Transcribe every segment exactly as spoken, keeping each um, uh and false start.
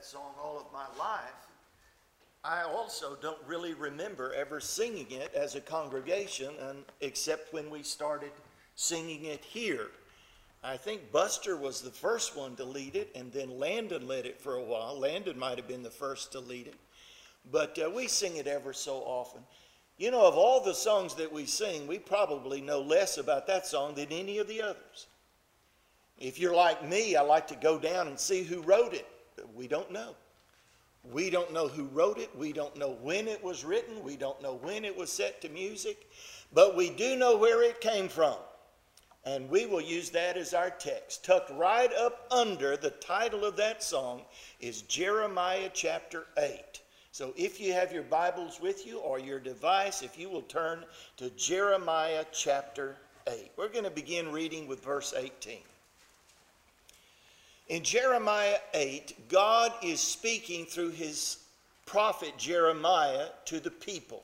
song all of my life. I also don't really remember ever singing it as a congregation, and except when we started singing it here. I think Buster was the first one to lead it, and then Landon led it for a while. Landon might have been the first to lead it. But uh, we sing it ever so often. You know, of all the songs that we sing, we probably know less about that song than any of the others. If you're like me, I like to go down and see who wrote it. But we don't know. We don't know who wrote it. We don't know when it was written. We don't know when it was set to music. But we do know where it came from. And we will use that as our text. Tucked right up under the title of that song is Jeremiah chapter eight. So if you have your Bibles with you or your device, if you will turn to Jeremiah chapter eight. We're going to begin reading with verse eighteen. In Jeremiah eight, God is speaking through his prophet Jeremiah to the people.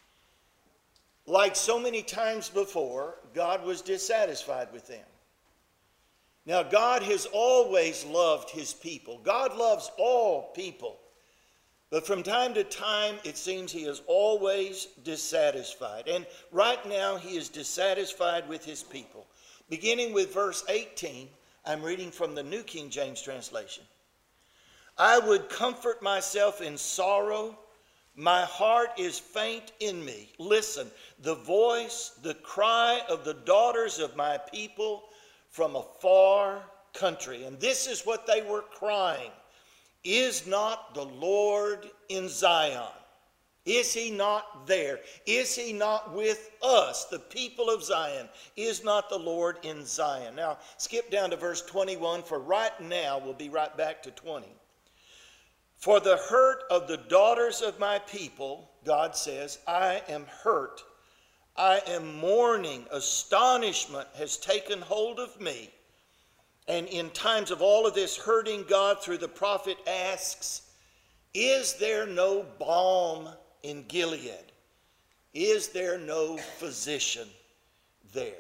Like so many times before, God was dissatisfied with them. Now, God has always loved his people. God loves all people. But from time to time, it seems he is always dissatisfied. And right now, he is dissatisfied with his people. Beginning with verse eighteen, I'm reading from the New King James translation. I would comfort myself in sorrow. My heart is faint in me. Listen, the voice, the cry of the daughters of my people from a far country. And this is what they were crying. Is not the Lord in Zion? Is he not there? Is he not with us, the people of Zion? Is not the Lord in Zion? Now, skip down to verse twenty-one, for right now we'll be right back to twenty. For the hurt of the daughters of my people, God says, I am hurt. I am mourning. Astonishment has taken hold of me. And in times of all of this hurting, God through the prophet asks, is there no balm in Gilead? Is there no physician there?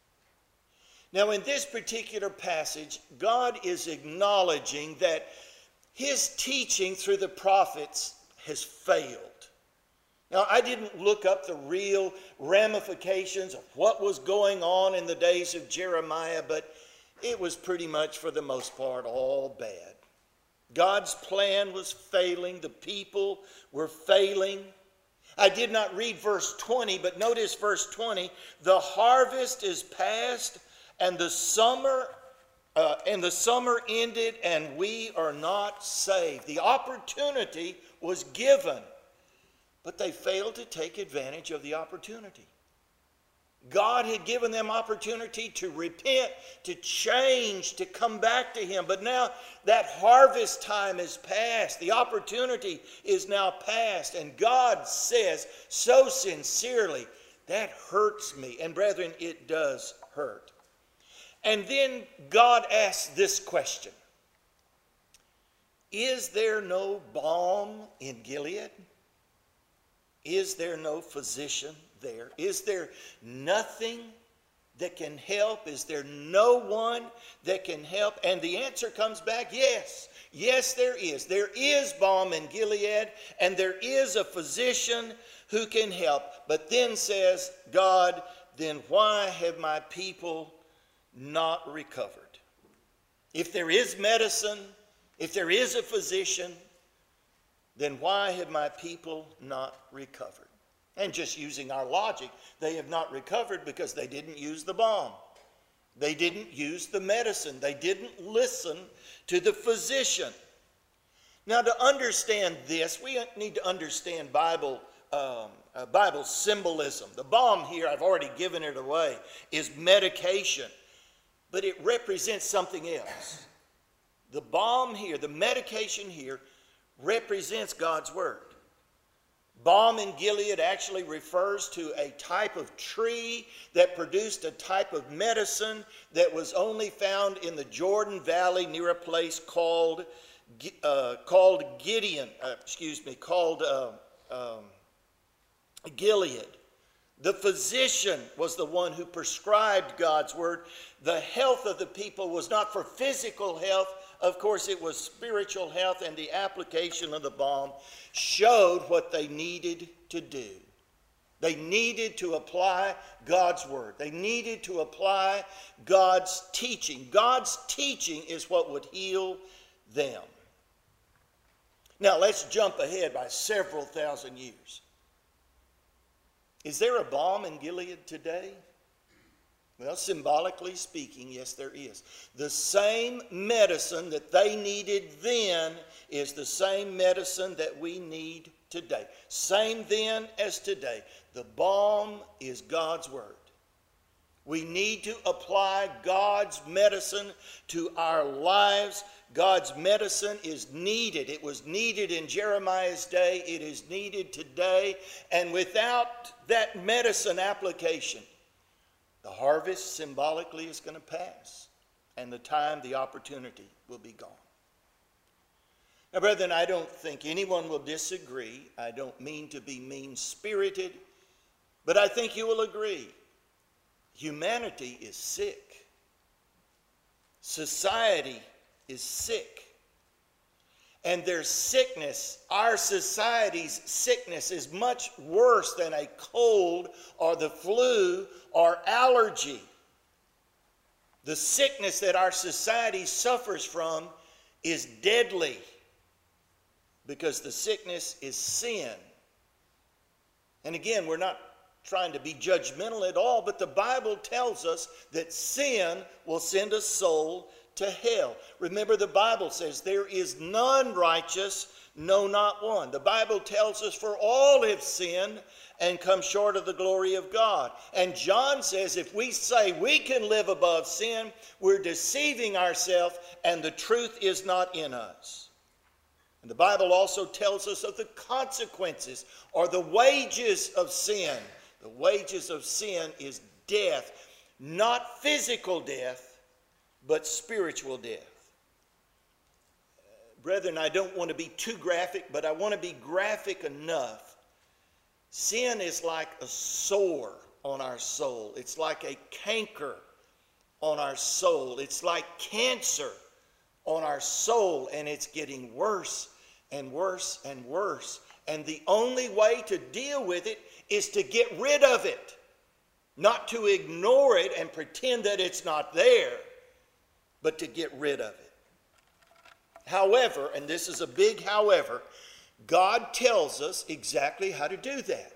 Now in this particular passage, God is acknowledging that his teaching through the prophets has failed. Now I didn't look up the real ramifications of what was going on in the days of Jeremiah, but it was pretty much for the most part all bad. God's plan was failing. The people were failing. I did not read verse twenty, but notice verse twenty. The harvest is past, and the summer uh, and the summer ended, and we are not saved. The opportunity was given, but they failed to take advantage of the opportunity. God had given them opportunity to repent, to change, to come back to him. But now that harvest time is past. The opportunity is now past. And God says so sincerely, that hurts me. And brethren, it does hurt. And then God asks this question. Is there no balm in Gilead? Is there no physician there? Is there nothing that can help? Is there no one that can help? And the answer comes back, yes. Yes, there is. There is balm in Gilead, and there is a physician who can help. But then says God, then why have my people not recovered? If there is medicine, if there is a physician, then why have my people not recovered? And just using our logic, they have not recovered because they didn't use the balm. They didn't use the medicine. They didn't listen to the physician. Now, to understand this, we need to understand Bible, um, uh, Bible symbolism. The balm here, I've already given it away, is medication. But it represents something else. The balm here, the medication here, represents God's word. Balm in Gilead actually refers to a type of tree that produced a type of medicine that was only found in the Jordan Valley near a place called uh, called Gideon. Uh, excuse me, called uh, um, Gilead. The physician was the one who prescribed God's word. The health of the people was not for physical health. Of course, it was spiritual health, and the application of the balm showed what they needed to do. They needed to apply God's word. They needed to apply God's teaching. God's teaching is what would heal them. Now, let's jump ahead by several thousand years. Is there a balm in Gilead today? Well, symbolically speaking, yes, there is. The same medicine that they needed then is the same medicine that we need today. Same then as today. The balm is God's word. We need to apply God's medicine to our lives. God's medicine is needed. It was needed in Jeremiah's day. It is needed today. And without that medicine application, the harvest symbolically is going to pass. And the time, the opportunity will be gone. Now, brethren, I don't think anyone will disagree. I don't mean to be mean-spirited, but I think you will agree. Humanity is sick. Society is sick. And their sickness, our society's sickness, is much worse than a cold or the flu or allergy. The sickness that our society suffers from is deadly because the sickness is sin. And again, we're not trying to be judgmental at all, but the Bible tells us that sin will send a soul to hell. Remember, the Bible says there is none righteous, no, not one. The Bible tells us for all have sinned and come short of the glory of God. And John says if we say we can live above sin, we're deceiving ourselves and the truth is not in us. And the Bible also tells us of the consequences or the wages of sin. The wages of sin is death, not physical death, but spiritual death. Uh, brethren, I don't want to be too graphic, but I want to be graphic enough. Sin is like a sore on our soul. It's like a canker on our soul. It's like cancer on our soul, and it's getting worse and worse and worse. And the only way to deal with it is to get rid of it, not to ignore it and pretend that it's not there, but to get rid of it. However, and this is a big however, God tells us exactly how to do that.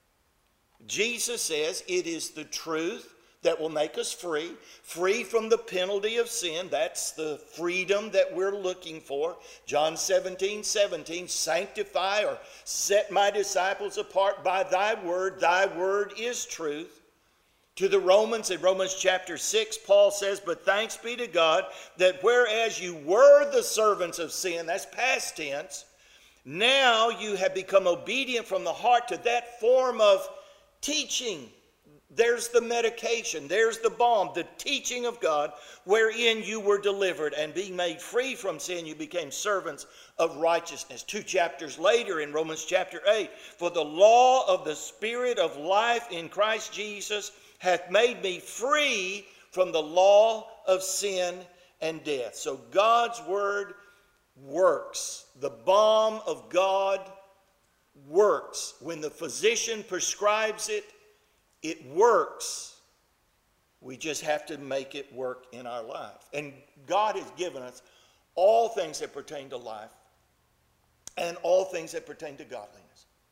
Jesus says it is the truth that will make us free, free from the penalty of sin. That's the freedom that we're looking for. John seventeen, seventeen, sanctify or set my disciples apart by thy word. Thy word is truth. To the Romans, in Romans chapter six, Paul says, but thanks be to God that whereas you were the servants of sin, that's past tense, now you have become obedient from the heart to that form of teaching. There's the medication, there's the balm, the teaching of God, wherein you were delivered, and being made free from sin, you became servants of righteousness. Two chapters later in Romans chapter eight, for the law of the Spirit of life in Christ Jesus hath made me free from the law of sin and death. So God's word works. The balm of God works. When the physician prescribes it, it works. We just have to make it work in our life. And God has given us all things that pertain to life and all things that pertain to godliness.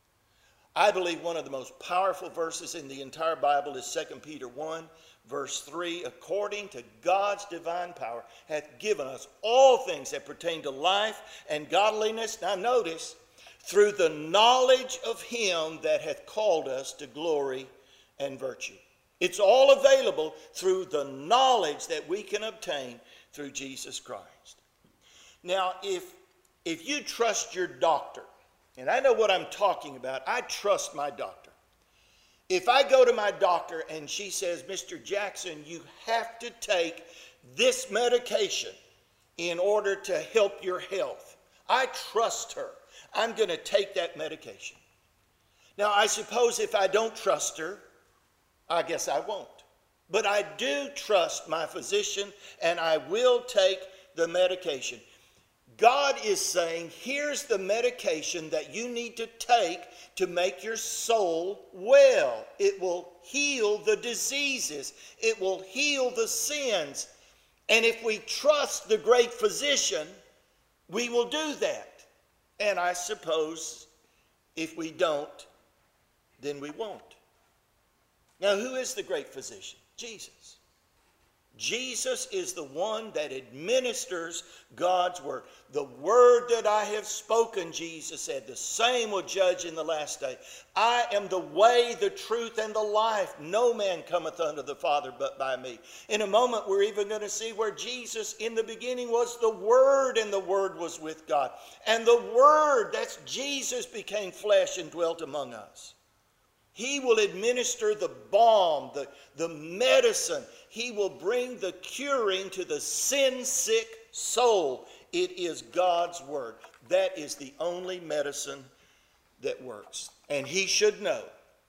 I believe one of the most powerful verses in the entire Bible is Second Peter one, verse three. According to God's divine power hath given us all things that pertain to life and godliness. Now notice, through the knowledge of him that hath called us to glory and virtue. It's all available through the knowledge that we can obtain through Jesus Christ. Now, if, if you trust your doctor, and I know what I'm talking about, I trust my doctor. If I go to my doctor and she says, Mister Jackson, you have to take this medication in order to help your health, I trust her. I'm going to take that medication. Now, I suppose if I don't trust her, I guess I won't. But I do trust my physician, and I will take the medication. God is saying, here's the medication that you need to take to make your soul well. It will heal the diseases. It will heal the sins. And if we trust the great physician, we will do that. And I suppose if we don't, then we won't. Now, who is the great physician? Jesus. Jesus is the one that administers God's word. The word that I have spoken, Jesus said, the same will judge in the last day. I am the way, the truth, and the life. No man cometh unto the Father but by me. In a moment, we're even going to see where Jesus in the beginning was the Word, and the Word was with God. And the Word, that's Jesus, became flesh and dwelt among us. He will administer the balm, the, the medicine. He will bring the curing to the sin-sick soul. It is God's word. That is the only medicine that works. And he should know.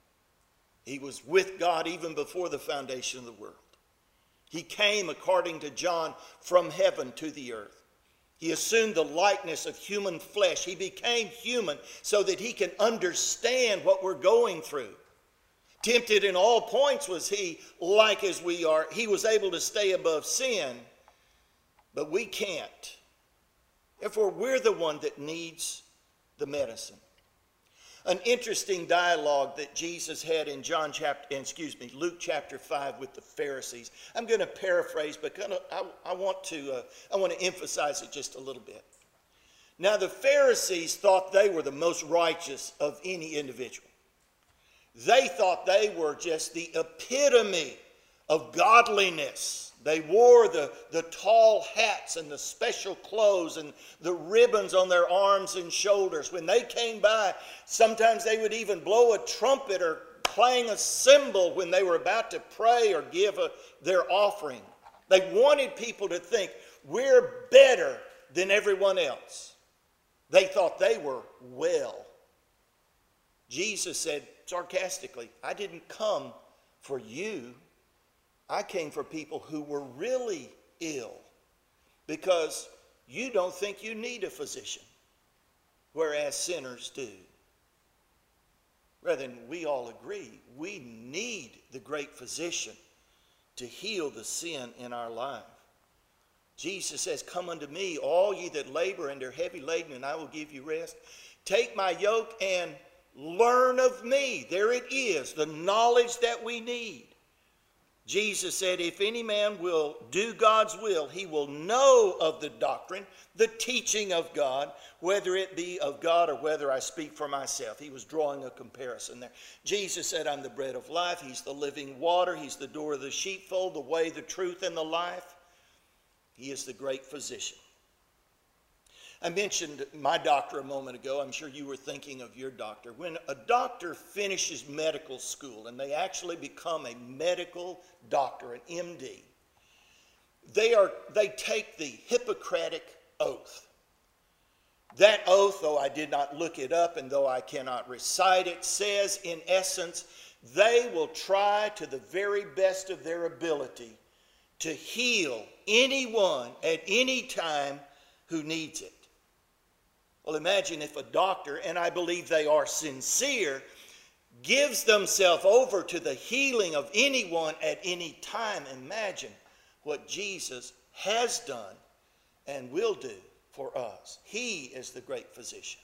He was with God even before the foundation of the world. He came, according to John, from heaven to the earth. He assumed the likeness of human flesh. He became human so that he can understand what we're going through. Tempted in all points was he, like as we are. He was able to stay above sin, but we can't. Therefore, we're the one that needs the medicine. An interesting dialogue that Jesus had in John chapter, excuse me, Luke chapter five with the Pharisees. I'm going to paraphrase, but I, I want to, uh, I want to emphasize it just a little bit. Now, the Pharisees thought they were the most righteous of any individual. They thought they were just the epitome of godliness. They wore the, the tall hats and the special clothes and the ribbons on their arms and shoulders. When they came by, sometimes they would even blow a trumpet or clang a cymbal when they were about to pray or give a, their offering. They wanted people to think, we're better than everyone else. They thought they were well. Jesus said sarcastically, I didn't come for you. I came for people who were really ill, because you don't think you need a physician, whereas sinners do. Brethren, we all agree we need the great physician to heal the sin in our life. Jesus says, come unto me, all ye that labor and are heavy laden, and I will give you rest. Take my yoke and learn of me. There it is, the knowledge that we need. Jesus said, if any man will do God's will, he will know of the doctrine, the teaching of God, whether it be of God or whether I speak for myself. He was drawing a comparison there. Jesus said, I'm the bread of life. He's the living water. He's the door of the sheepfold, the way, the truth, and the life. He is the great physician. I mentioned my doctor a moment ago. I'm sure you were thinking of your doctor. When a doctor finishes medical school and they actually become a medical doctor, an M D, they are they take the Hippocratic oath. That oath, though I did not look it up and though I cannot recite it, says in essence, they will try to the very best of their ability to heal anyone at any time who needs it. Well, imagine if a doctor, and I believe they are sincere, gives themselves over to the healing of anyone at any time. Imagine what Jesus has done and will do for us. He is the great physician.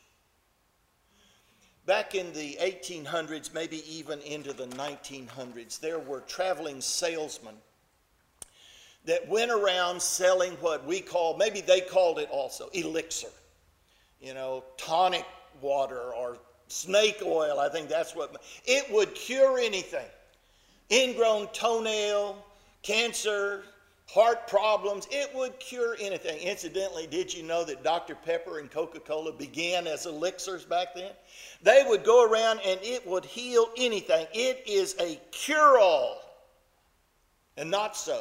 Back in the eighteen hundreds, maybe even into the nineteen hundreds, there were traveling salesmen that went around selling what we call, maybe they called it also, elixir. You know, tonic water or snake oil, I think that's what, it would cure anything. Ingrown toenail, cancer, heart problems, it would cure anything. Incidentally, did you know that Doctor Pepper and Coca-Cola began as elixirs back then? They would go around and it would heal anything. It is a cure-all, and not so.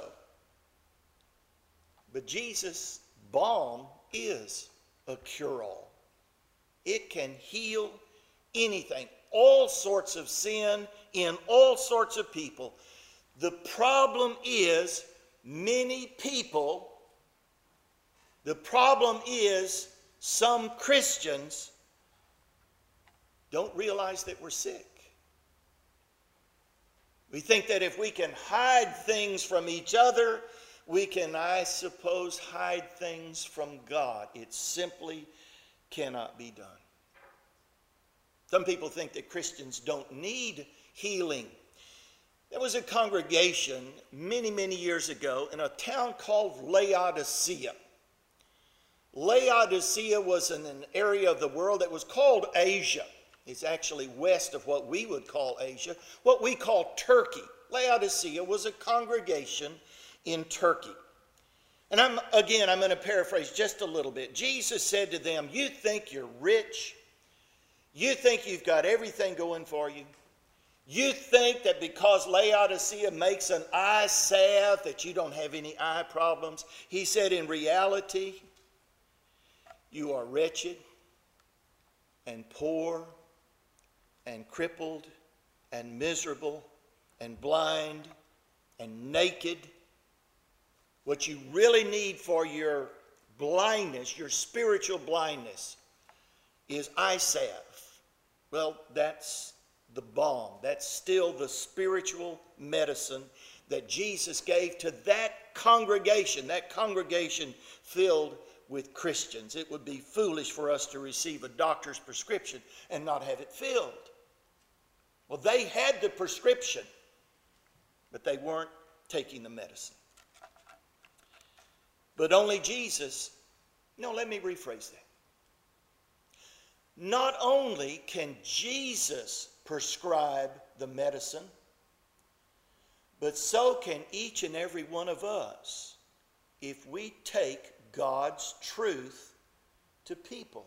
But Jesus' balm is a cure-all. It can heal anything. all sorts of sin in all sorts of people. The problem is many people, the problem is some Christians don't realize that we're sick. We think that if we can hide things from each other, we can, I suppose, hide things from God. It simply cannot be done. Some people think that Christians don't need healing. There was a congregation many, many years ago in a town called Laodicea. Laodicea was in an area of the world that was called Asia. It's actually west of what we would call Asia, what we call Turkey. Laodicea was a congregation in Turkey. And I'm again, I'm going to paraphrase just a little bit. Jesus said to them, you think you're rich? You think you've got everything going for you? You think that because Laodicea makes an eye salve that you don't have any eye problems? He said, in reality, you are wretched and poor and crippled and miserable and blind and naked. What you really need for your blindness, your spiritual blindness, is eye salve. Well, that's the balm. That's still the spiritual medicine that Jesus gave to that congregation, that congregation filled with Christians. It would be foolish for us to receive a doctor's prescription and not have it filled. Well, they had the prescription, but they weren't taking the medicine. But only Jesus, no, let me rephrase that. Not only can Jesus prescribe the medicine, but so can each and every one of us if we take God's truth to people.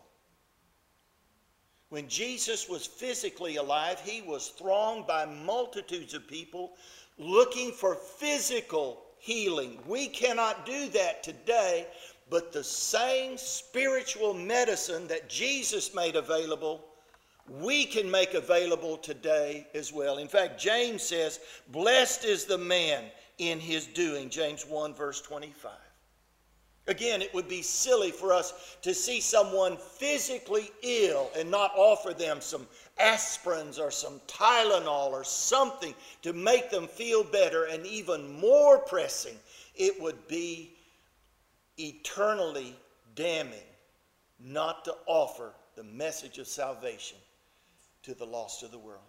When Jesus was physically alive, he was thronged by multitudes of people looking for physical healing. We cannot do that today, but the same spiritual medicine that Jesus made available, we can make available today as well. In fact, James says, blessed is the man in his doing, James one verse twenty-five. Again, it would be silly for us to see someone physically ill and not offer them some aspirins or some Tylenol or something to make them feel better. And even more pressing, it would be eternally damning not to offer the message of salvation to the lost of the world.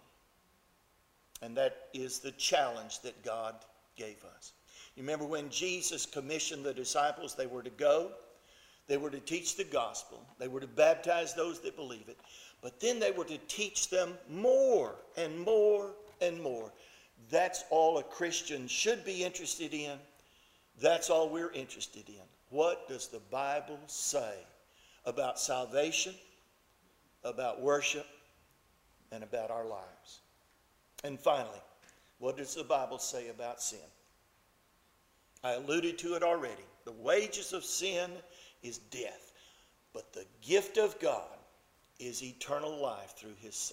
And that is the challenge that God gave us. You remember when Jesus commissioned the disciples, they were to go, they were to teach the gospel, they were to baptize those that believe it, but then they were to teach them more and more and more. That's all a Christian should be interested in. That's all we're interested in. What does the Bible say about salvation, about worship, and about our lives? And finally, what does the Bible say about sin? I alluded to it already. The wages of sin is death, but the gift of God is eternal life through his Son.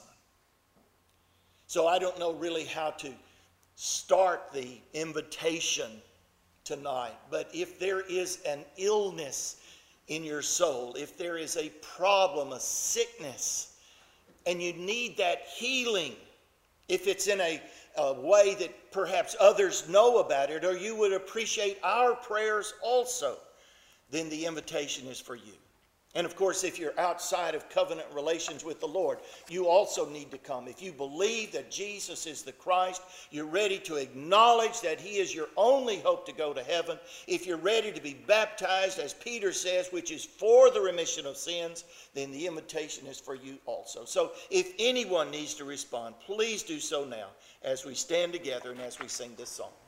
So I don't know really how to start the invitation tonight, but if there is an illness in your soul, if there is a problem, a sickness, and you need that healing, if it's in a a way that perhaps others know about it, or you would appreciate our prayers also, then the invitation is for you. And of course, if you're outside of covenant relations with the Lord, you also need to come. If you believe that Jesus is the Christ, you're ready to acknowledge that he is your only hope to go to heaven. If you're ready to be baptized, as Peter says, which is for the remission of sins, then the invitation is for you also. So if anyone needs to respond, please do so now as we stand together and as we sing this song.